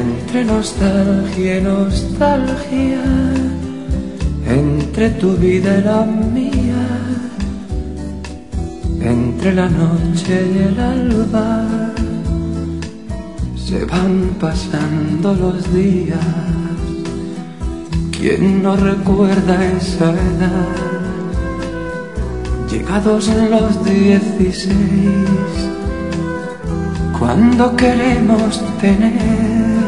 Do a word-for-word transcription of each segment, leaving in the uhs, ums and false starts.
Entre nostalgia y nostalgia, entre tu vida y la mía, entre la noche y el alba, se van pasando los días. ¿Quién no recuerda esa edad? Llegados los dieciséis, cuando queremos tener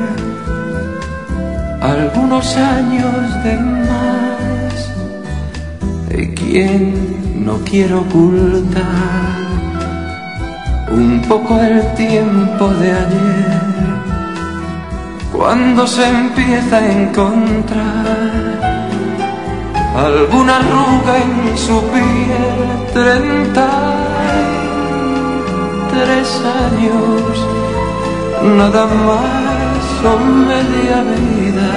algunos años de más, y quien no quiere ocultar un poco el tiempo de ayer, cuando se empieza a encontrar alguna arruga en su piel. Treinta y tres años, nada más son media vida.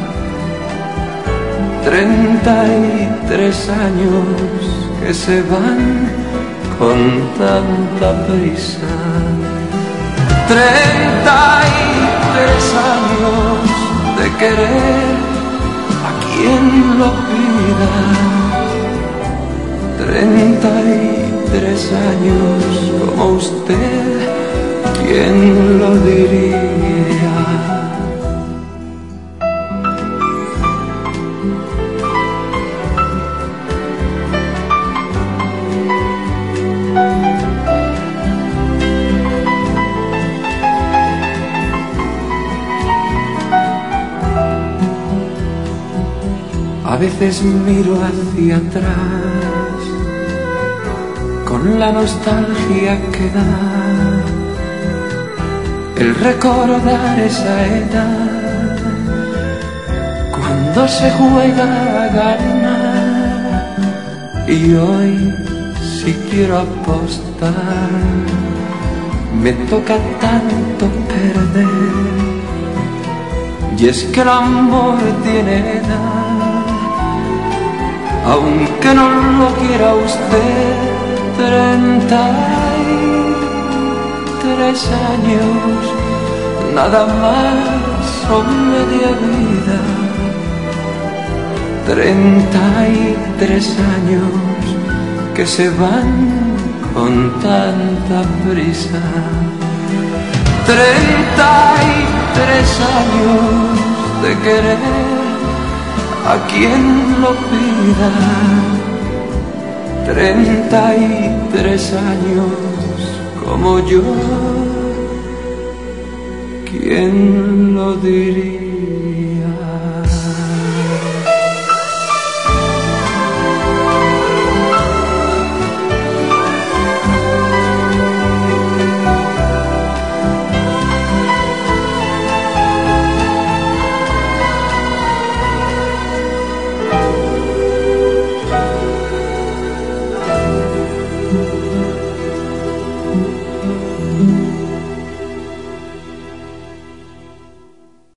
Treinta y tres años que se van con tanta prisa. Treinta y tres años de querer a quien lo pida. Treinta y tres años como usted, ¿quién lo diría? A veces miro hacia atrás con la nostalgia que da el recordar esa edad, cuando se juega a ganar. Y hoy, si quiero apostar, me toca tanto perder. Y es que el amor tiene edad, aunque no lo quiera usted. Treinta y tres años, nada más son media vida. Treinta y tres años que se van con tanta prisa. Treinta y tres años de querer a quien lo pida. Treinta y tres años como yo, ¿quién lo diría?